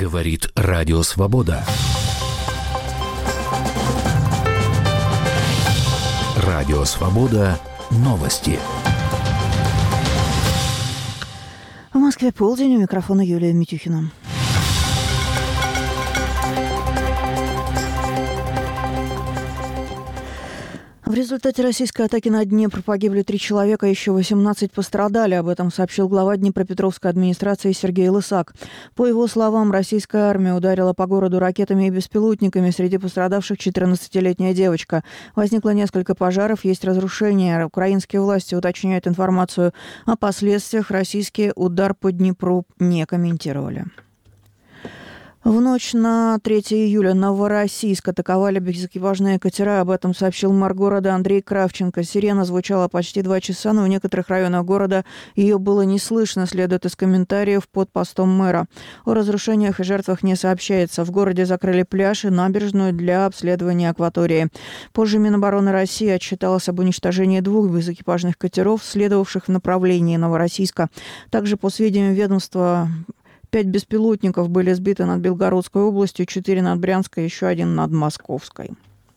Говорит Радио Свобода. Радио Свобода. Новости. В Москве полдень. У микрофона Юлия Митюхина. В результате российской атаки на Днепр погибли 3 человека, еще 18 пострадали. Об этом сообщил глава Днепропетровской администрации Сергей Лысак. По его словам, российская армия ударила по городу ракетами и беспилотниками. Среди пострадавших 14-летняя девочка. Возникло несколько пожаров, есть разрушения. Украинские власти уточняют информацию о последствиях. Российский удар по Днепру не комментировали. В ночь на 3 июля Новороссийск атаковали безэкипажные катера. Об этом сообщил мэр города Андрей Кравченко. Сирена звучала почти 2 часа, но в некоторых районах города ее было не слышно, следует из комментариев под постом мэра. О разрушениях и жертвах не сообщается. В городе закрыли пляж и набережную для обследования акватории. Позже Минобороны России отчиталось об уничтожении 2 безэкипажных катеров, следовавших в направлении Новороссийска. Также, по сведениям ведомства, 5 беспилотников были сбиты над Белгородской областью, 4 над Брянской, еще 1 над Московской.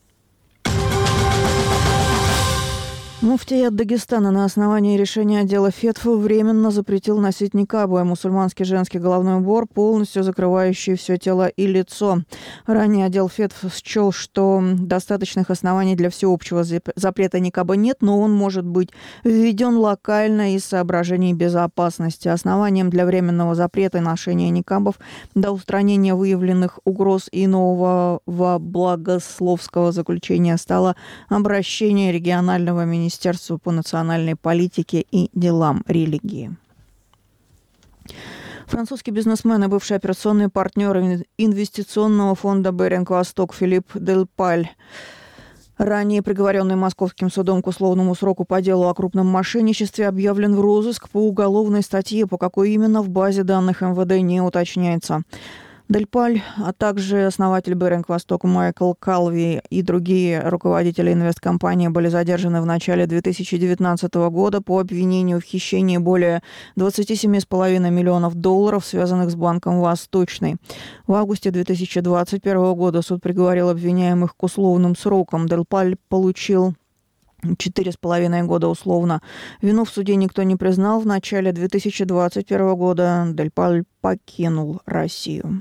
Муфтият Дагестана на основании решения отдела ФЕТФ временно запретил носить никабы, а мусульманский женский головной убор, полностью закрывающий все тело и лицо. Ранее отдел ФЕТФ счел, что достаточных оснований для всеобщего запрета никаба нет, но он может быть введен локально из соображений безопасности. Основанием для временного запрета ношения никабов до устранения выявленных угроз и нового благословского заключения стало обращение регионального министерства по национальной политике и делам религии. Французский бизнесмен и бывший операционный партнер инвестиционного фонда «Беринг Восток» Филипп Дель-Паль, ранее приговоренный Московским судом к условному сроку по делу о крупном мошенничестве, объявлен в розыск по уголовной статье, по какой именно в базе данных МВД не уточняется. Дель-Паль, а также основатель «Беринг Восток» Майкл Калви и другие руководители инвесткомпании были задержаны в начале 2019 года по обвинению в хищении более 27,5 миллионов долларов, связанных с Банком Восточный. В августе 2021 года суд приговорил обвиняемых к условным срокам. Дель-Паль получил 4,5 года условно. Вину в суде никто не признал. В начале 2021 года Дель-Паль покинул Россию.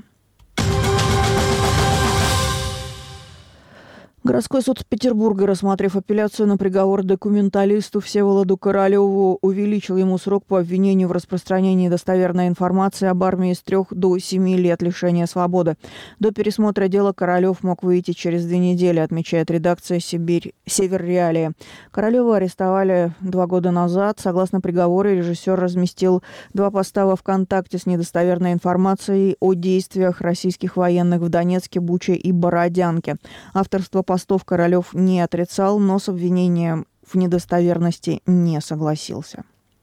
Городской суд Петербурга, рассмотрев апелляцию на приговор документалисту Всеволоду Королеву, увеличил ему срок по обвинению в распространении достоверной информации об армии с 3 до 7 лет лишения свободы. До пересмотра дела Королев мог выйти через 2 недели, отмечает редакция «Север Реалии». Королева арестовали 2 года назад. Согласно приговору, режиссер разместил 2 поста во ВКонтакте с недостоверной информацией о действиях российских военных в Донецке, Буче и Бородянке. Авторство постов Королев не отрицал, но с обвинением в недостоверности не согласился.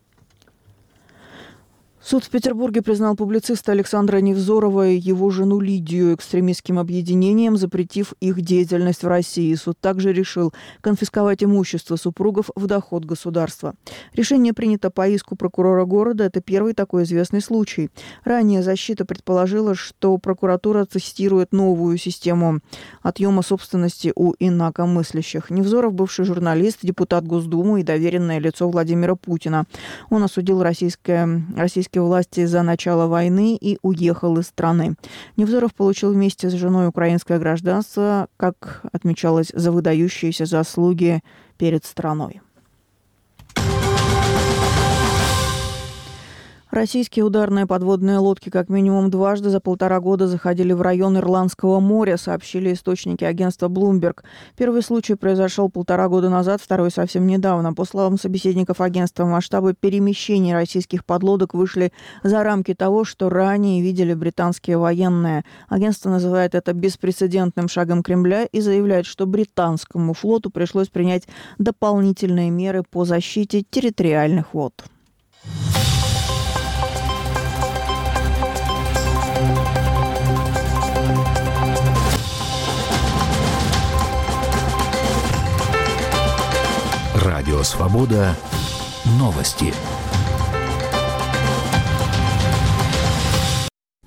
Суд в Петербурге признал публициста Александра Невзорова и его жену Лидию экстремистским объединением, запретив их деятельность в России. Суд также решил конфисковать имущество супругов в доход государства. Решение принято по иску прокурора города. Это первый такой известный случай. Ранее защита предположила, что прокуратура тестирует новую систему отъема собственности у инакомыслящих. Невзоров – бывший журналист, депутат Госдумы и доверенное лицо Владимира Путина. Он осудил российские власти за начало войны и уехал из страны. Невзоров получил вместе с женой украинское гражданство, как отмечалось, за выдающиеся заслуги перед страной. Российские ударные подводные лодки как минимум дважды за 1,5 года заходили в район Ирландского моря, сообщили источники агентства Bloomberg. Первый случай произошел 1,5 года назад, второй совсем недавно. По словам собеседников агентства, масштабы перемещений российских подлодок вышли за рамки того, что ранее видели британские военные. Агентство называет это беспрецедентным шагом Кремля и заявляет, что британскому флоту пришлось принять дополнительные меры по защите территориальных вод. Радио Свобода. Новости.